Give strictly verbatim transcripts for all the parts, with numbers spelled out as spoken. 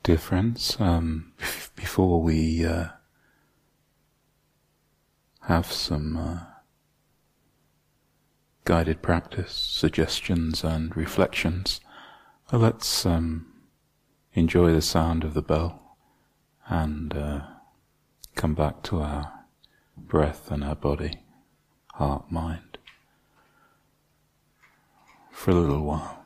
Dear friends, um, before we uh, have some uh, guided practice, suggestions and reflections, uh, let's um, enjoy the sound of the bell and uh, come back to our breath and our body, heart, mind, for a little while.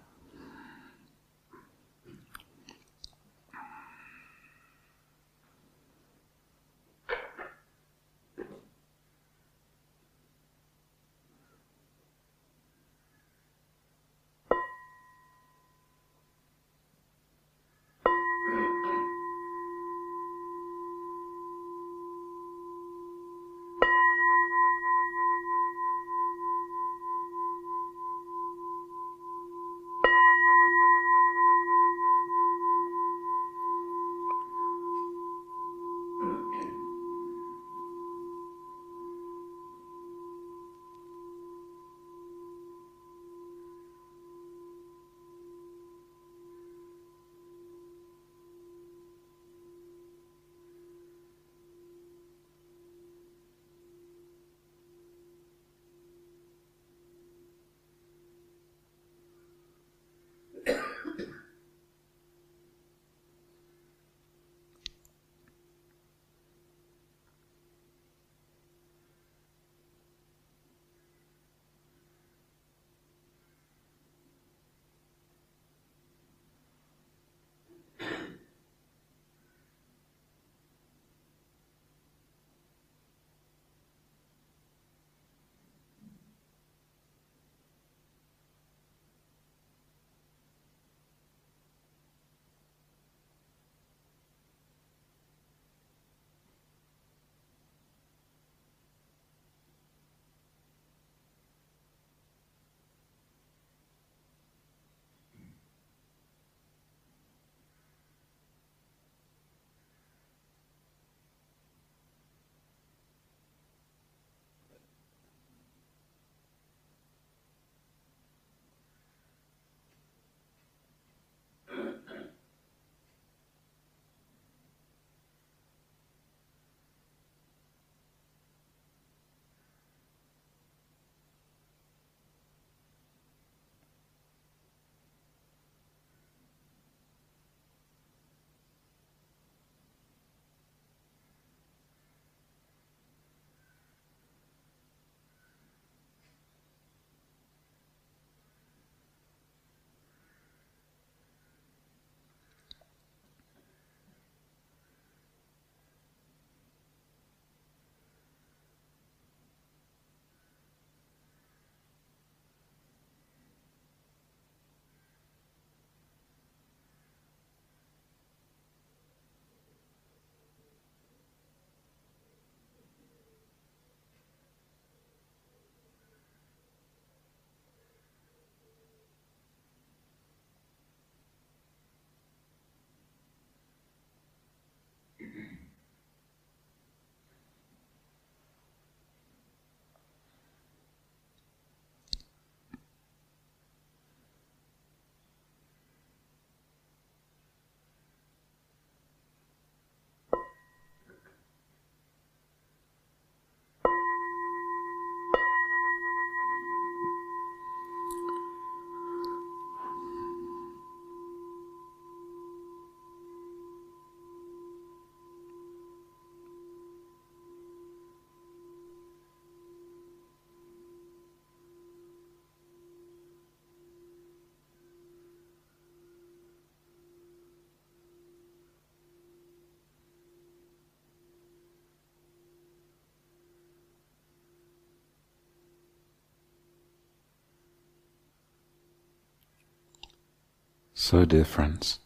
So, dear friends,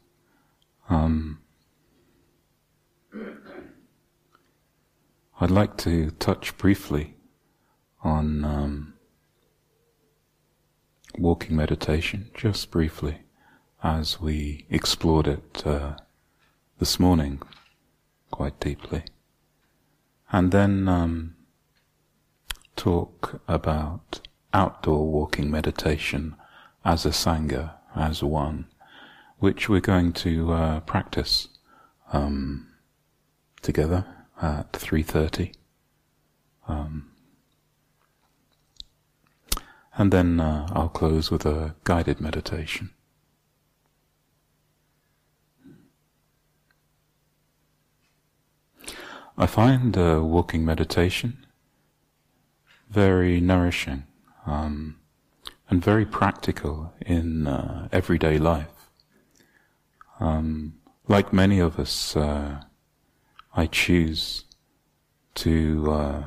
um, I'd like to touch briefly on um, walking meditation, just briefly, as we explored it uh, this morning quite deeply, and then um, talk about outdoor walking meditation as a sangha, as one, which we're going to uh, practice um, together at three thirty. Um, and then uh, I'll close with a guided meditation. I find uh, walking meditation very nourishing um, and very practical in uh, everyday life. Um, like many of us, uh, I choose to uh,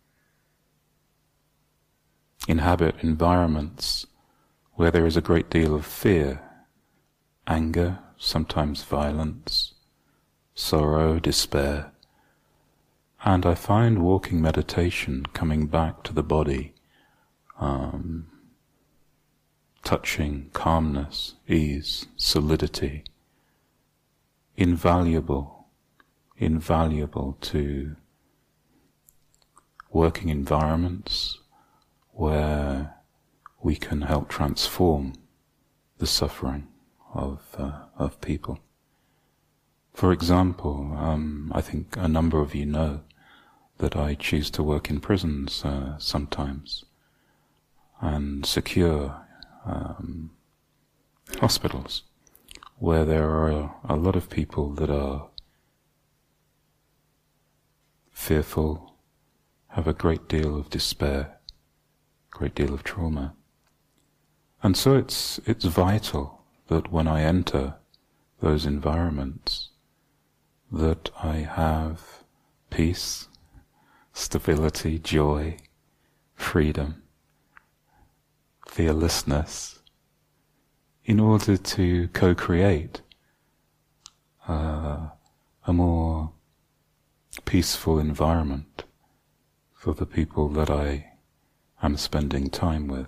inhabit environments where there is a great deal of fear, anger, sometimes violence, sorrow, despair. And I find walking meditation, coming back to the body, um, touching calmness, ease, solidity, invaluable, invaluable to working environments where we can help transform the suffering of uh, of people. For example, um, I think a number of you know that I choose to work in prisons uh, sometimes and secure um, hospitals where there are a lot of people that are fearful, have a great deal of despair, great deal of trauma. And so it's it's vital that when I enter those environments that I have peace, stability, joy, freedom, fearlessness, in order to co-create uh, a more peaceful environment for the people that I am spending time with.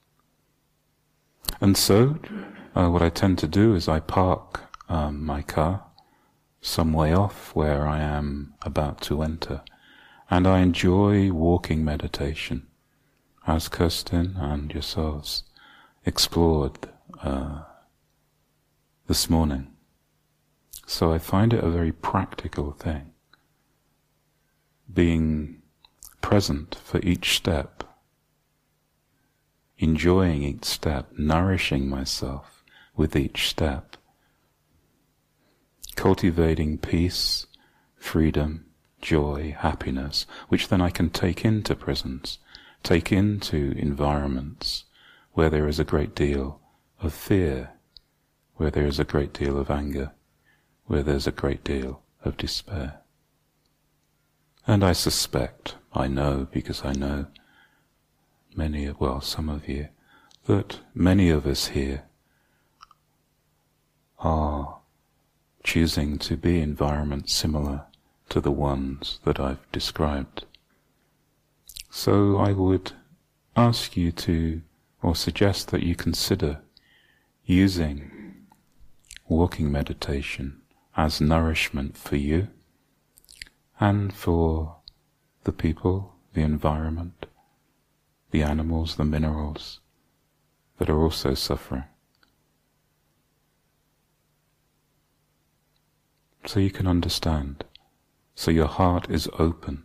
And so, uh, what I tend to do is I park um, my car some way off where I am about to enter, and I enjoy walking meditation, as Kirsten and yourselves explored uh, this morning. So I find it a very practical thing, being present for each step, enjoying each step, nourishing myself with each step, cultivating peace, freedom, joy, happiness, which then I can take into prisons, take into environments where there is a great deal of fear, where there is a great deal of anger, where there's a great deal of despair. And I suspect, I know, because I know many, well, some of you, that many of us here are choosing to be in environments similar to the ones that I've described. So I would ask you to, or suggest that you consider using walking meditation as nourishment for you and for the people, the environment, the animals, the minerals that are also suffering. So you can understand, so your heart is open.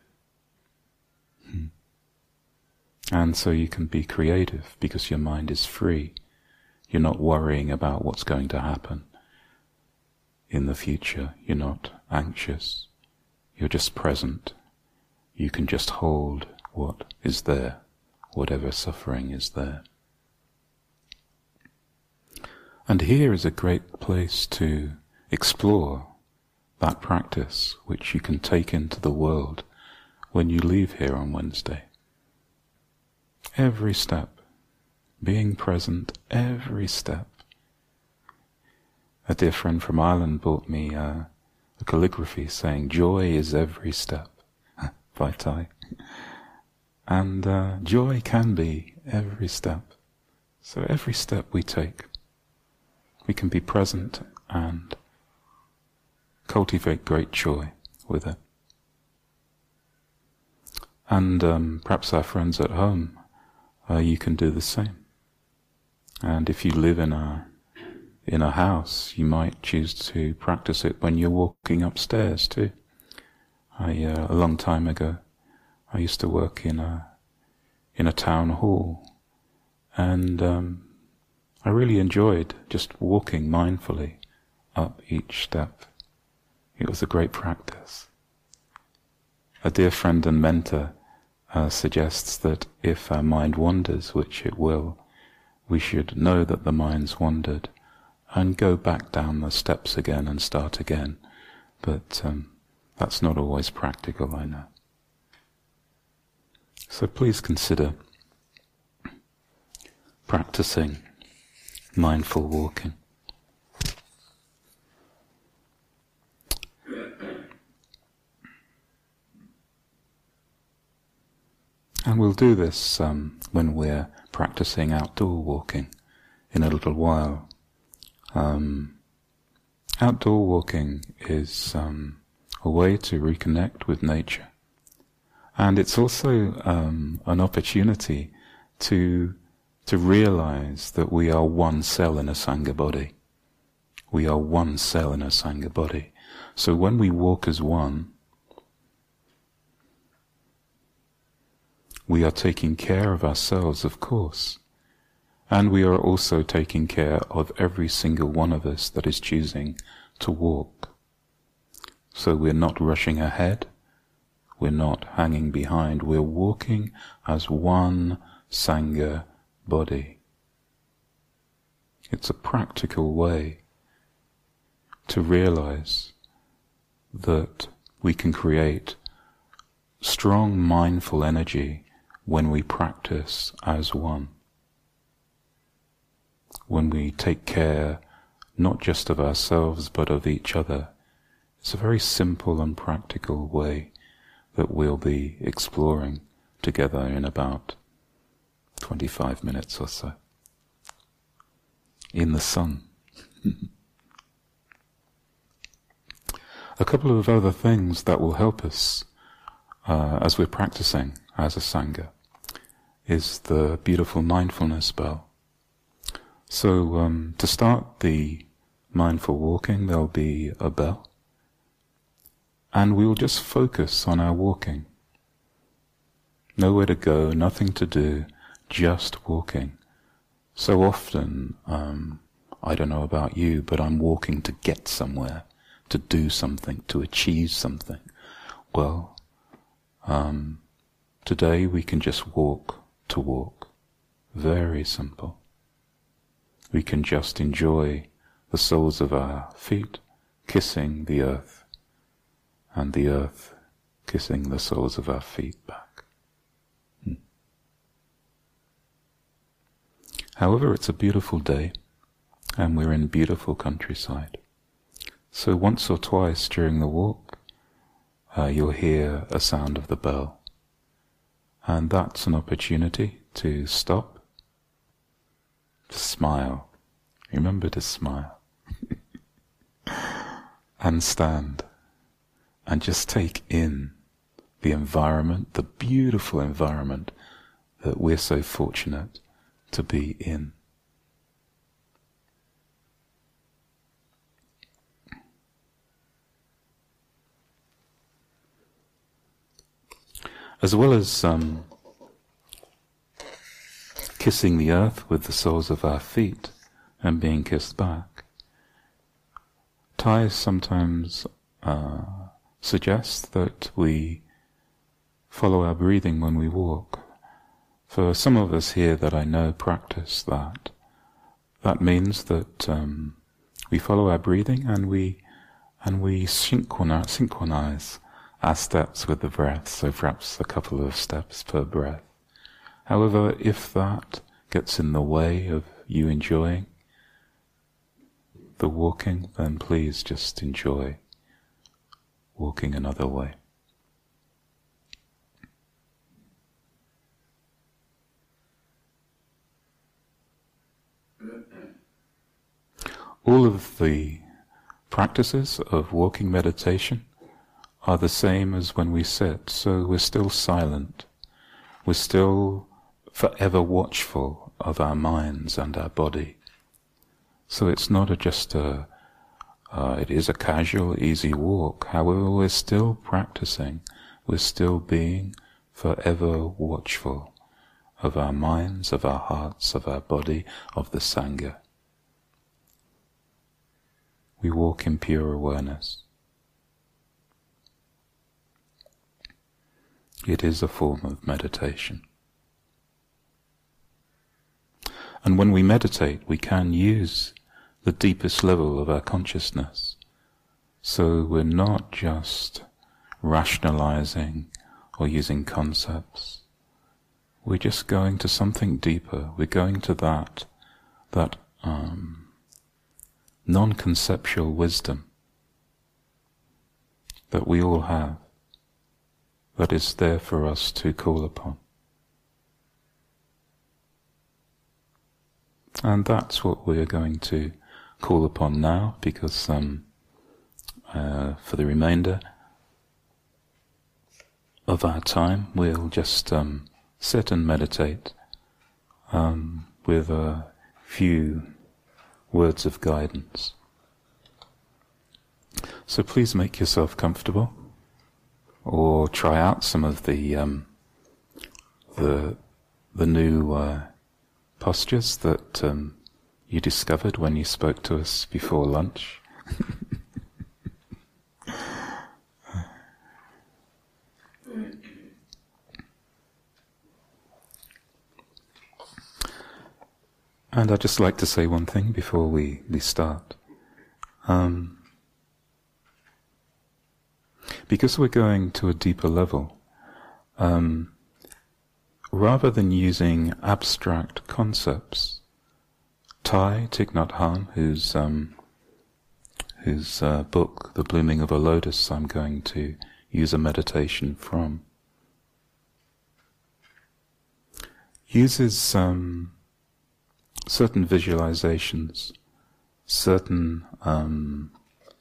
Hmm. And so you can be creative because your mind is free. You're not worrying about what's going to happen in the future. You're not anxious. You're just present. You can just hold what is there, whatever suffering is there. And here is a great place to explore that practice which you can take into the world when you leave here on Wednesday. Every step, being present every step. A dear friend from Ireland brought me uh, a calligraphy saying, "Joy is every step," by Thai. And uh, joy can be every step. So every step we take, we can be present and cultivate great joy with it. And um, perhaps our friends at home, uh, you can do the same. And if you live in a in a house, you might choose to practice it when you're walking upstairs too. I, uh, a long time ago, I used to work in a in a town hall, and um, I really enjoyed just walking mindfully up each step. It was a great practice. A dear friend and mentor uh, suggests that if our mind wanders, which it will, we should know that the mind's wandered and go back down the steps again and start again. But um, that's not always practical, I know. So please consider practicing mindful walking. And we'll do this um, when we're practicing outdoor walking in a little while. Um, outdoor walking is um, a way to reconnect with nature. And it's also um, an opportunity to to realize that we are one cell in a Sangha body. We are one cell in a Sangha body. So when we walk as one, we are taking care of ourselves, of course, and we are also taking care of every single one of us that is choosing to walk. So we're not rushing ahead, we're not hanging behind, we're walking as one Sangha body. It's a practical way to realize that we can create strong mindful energy when we practice as one. When we take care not just of ourselves but of each other. It's a very simple and practical way that we'll be exploring together in about twenty-five minutes or so. In the sun. A couple of other things that will help us uh, as we're practicing as a Sangha is the beautiful mindfulness bell. So um, to start the mindful walking, there'll be a bell, and we'll just focus on our walking. Nowhere to go, nothing to do, just walking. So often, um, I don't know about you, but I'm walking to get somewhere, to do something, to achieve something. Well, um, today we can just walk to walk. Very simple. We can just enjoy the soles of our feet kissing the earth, and the earth kissing the soles of our feet back. Hmm. However, it's a beautiful day, and we're in beautiful countryside. So once or twice during the walk, uh, you'll hear a sound of the bell. And that's an opportunity to stop, to smile. Remember to smile. And stand. And just take in the environment, the beautiful environment that we're so fortunate to be in. As well as um, kissing the earth with the soles of our feet and being kissed back, Thai sometimes uh, suggests that we follow our breathing when we walk. For some of us here that I know practice that. That means that um, we follow our breathing and we and we synchronize, synchronize our steps with the breath, so perhaps a couple of steps per breath. However, if that gets in the way of you enjoying the walking, then please just enjoy walking another way. All of the practices of walking meditation are the same as when we sit, so we're still silent. We're still forever watchful of our minds and our body. So it's not a, just a, uh, it is a casual, easy walk. However, we're still practicing. We're still being forever watchful of our minds, of our hearts, of our body, of the Sangha. We walk in pure awareness. It is a form of meditation. And when we meditate, we can use the deepest level of our consciousness. So we're not just rationalizing or using concepts. We're just going to something deeper. We're going to that, that um, non-conceptual wisdom that we all have, that is there for us to call upon. And that's what we're going to call upon now, because um, uh, for the remainder of our time, we'll just um, sit and meditate um, with a few words of guidance. So please make yourself comfortable, or try out some of the um, the the new uh, postures that um, you discovered when you spoke to us before lunch. And I'd just like to say one thing before we, we start. Um, because we're going to a deeper level, um, rather than using abstract concepts, Thich Nhat Hanh, whose um, whose uh, book, The Blooming of a Lotus, I'm going to use a meditation from, uses um, certain visualizations, certain um,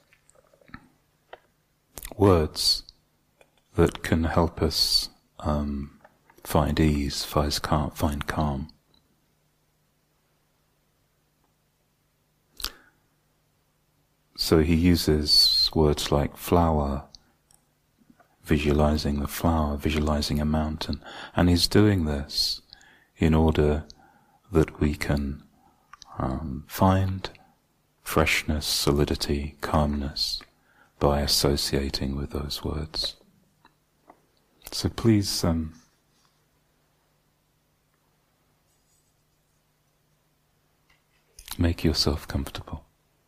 words that can help us um, find ease, find calm, find calm. So he uses words like flower, visualizing the flower, visualizing a mountain, and he's doing this in order that we can um, find freshness, solidity, calmness by associating with those words. So please um, make yourself comfortable.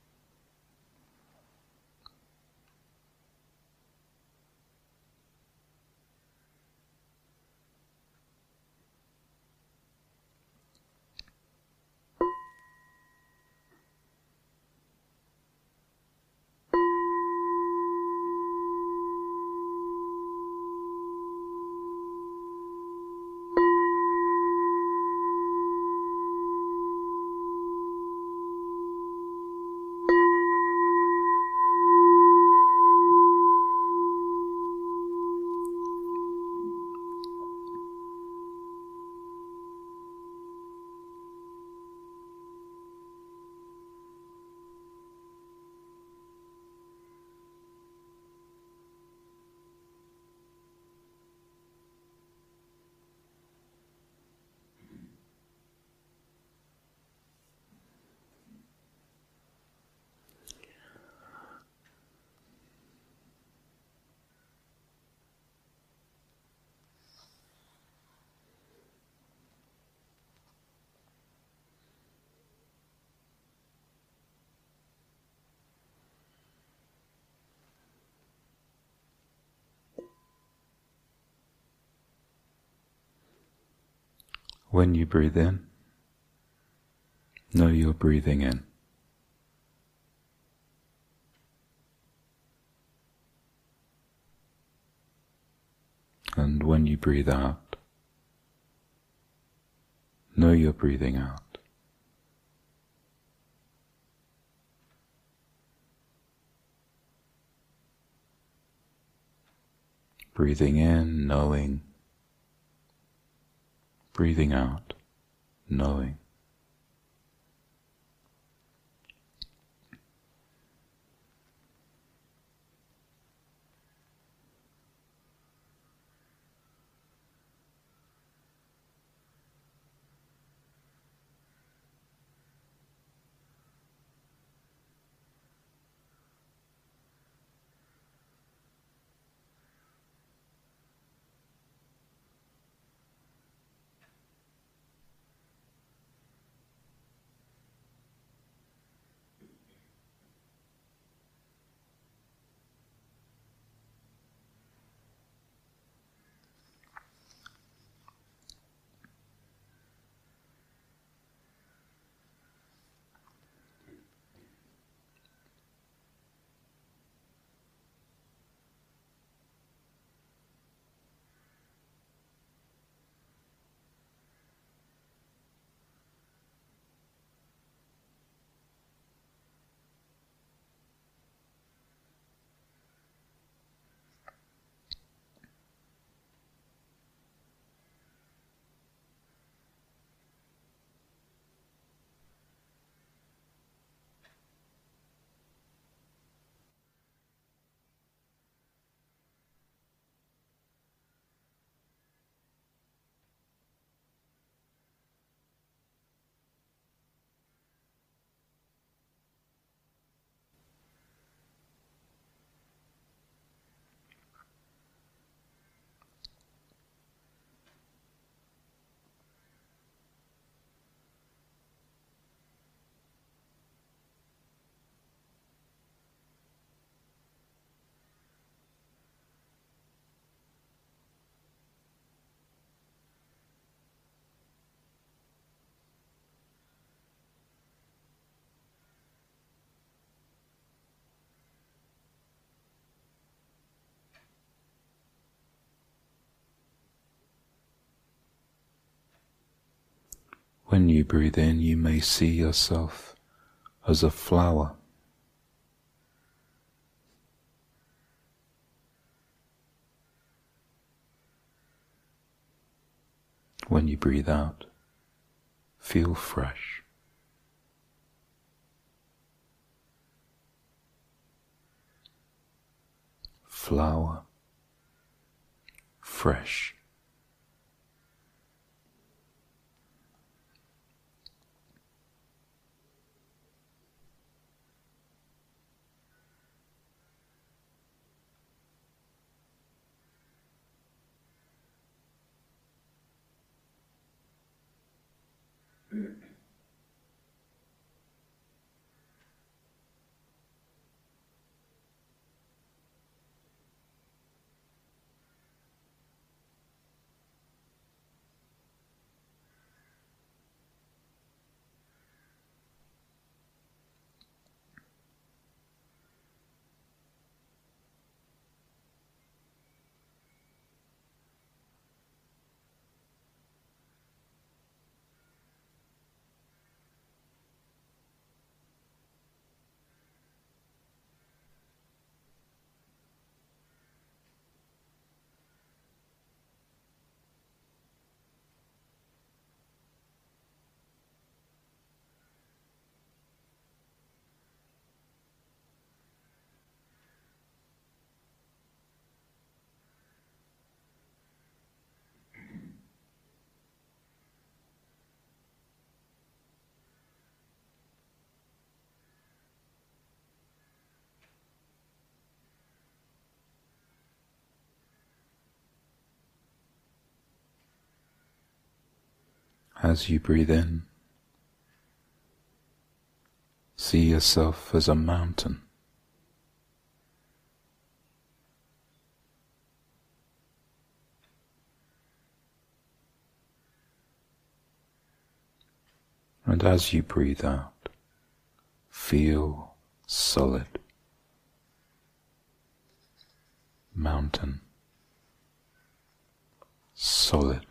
When you breathe in, know you're breathing in. And when you breathe out, know you're breathing out. Breathing in, knowing. Breathing out, knowing. When you breathe in, you may see yourself as a flower. When you breathe out, feel fresh. Flower, fresh. As you breathe in, see yourself as a mountain. And as you breathe out, feel solid. Mountain. Solid.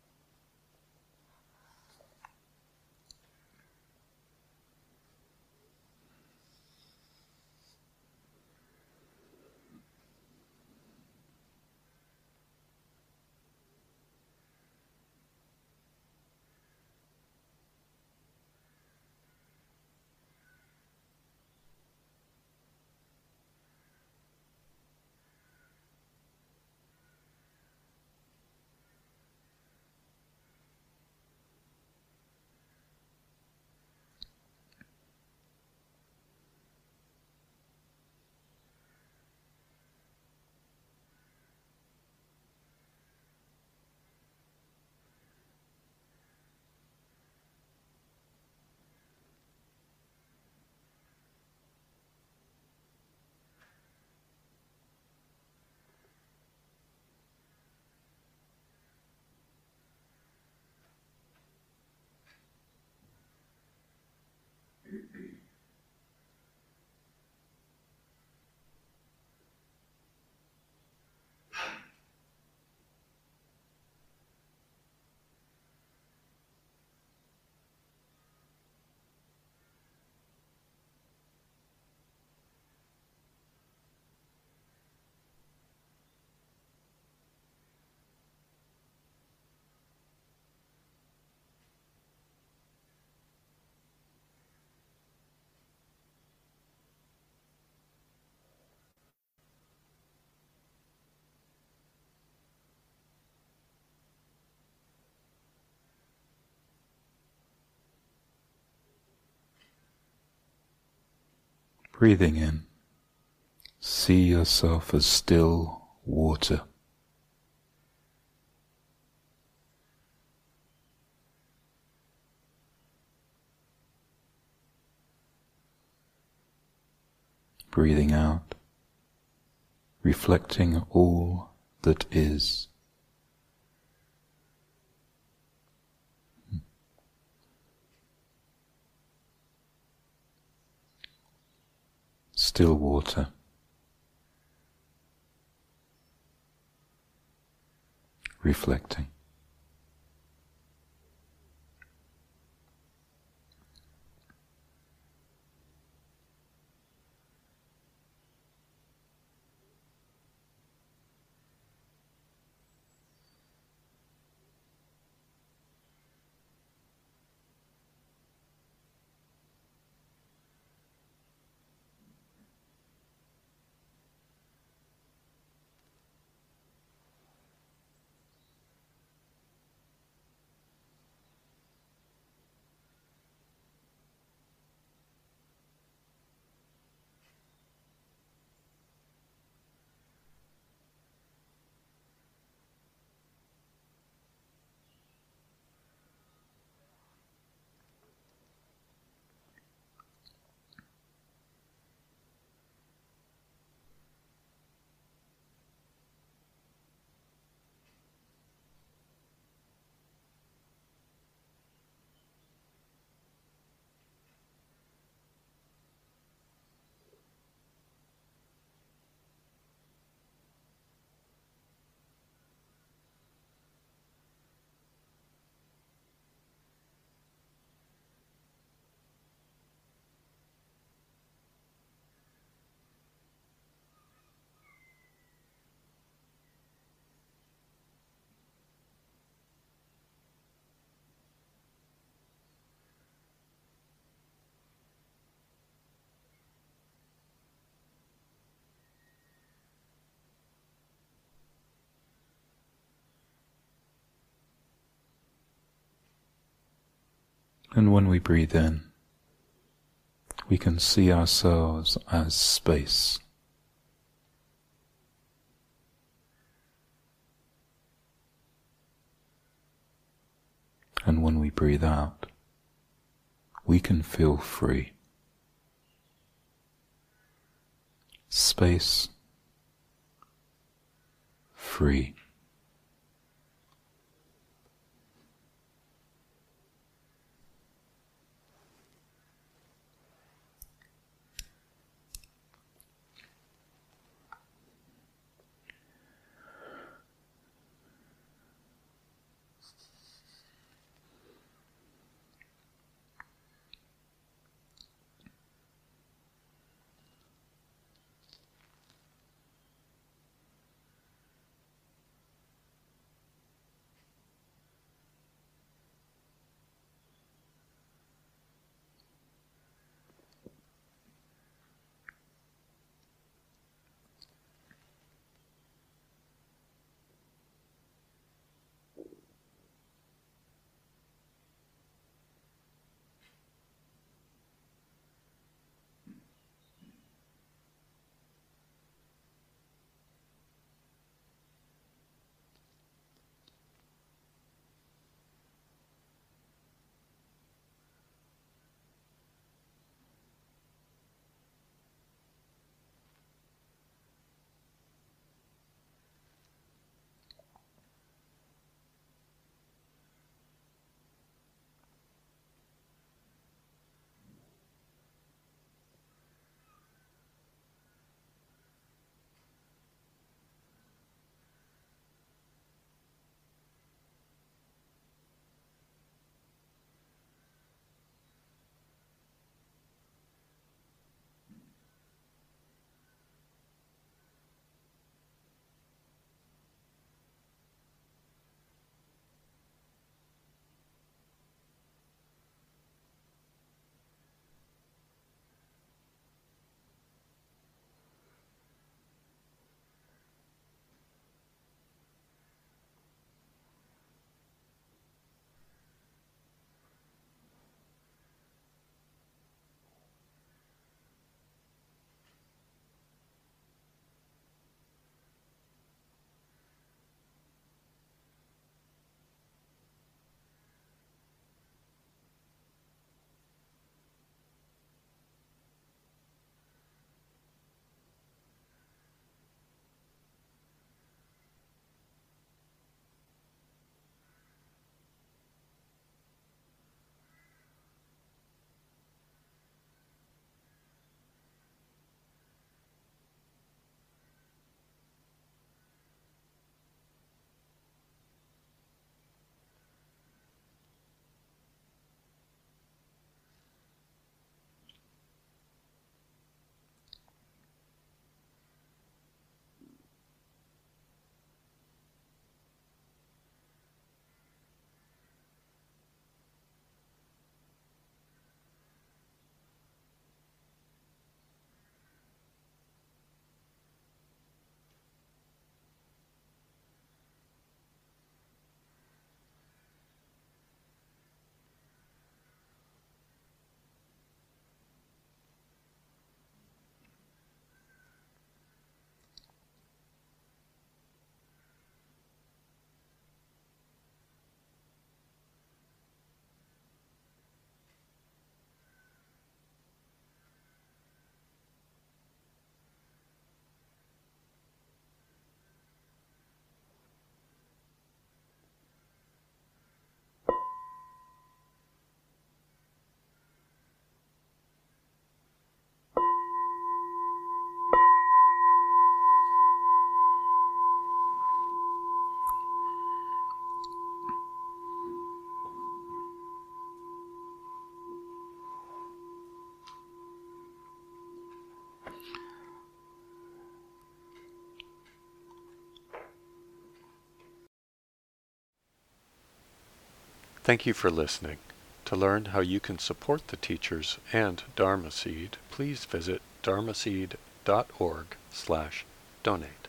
Breathing in, see yourself as still water. Breathing out, reflecting all that is. Still water. Reflecting. And when we breathe in, we can see ourselves as space. And when we breathe out, we can feel free. Space, free. Thank you for listening. To learn how you can support the teachers and Dharma Seed, please visit dharmaseed dot org slash donate.